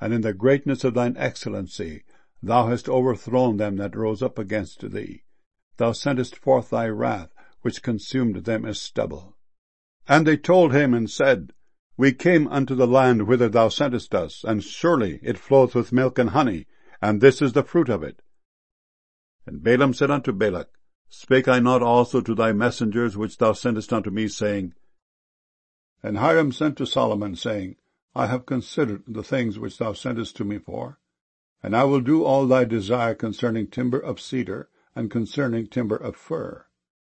and in the greatness of thine excellency thou hast overthrown them that rose up against thee. Thou sentest forth thy wrath, which consumed them as stubble. And they told him and said, We came unto the land whither thou sentest us, and surely it floweth with milk and honey, and this is the fruit of it. And Balaam said unto Balak, Spake I not also to thy messengers which thou sentest unto me, saying? And Hiram sent to Solomon, saying, I have considered the things which thou sentest to me for, and I will do all thy desire concerning timber of cedar, and concerning timber of fir.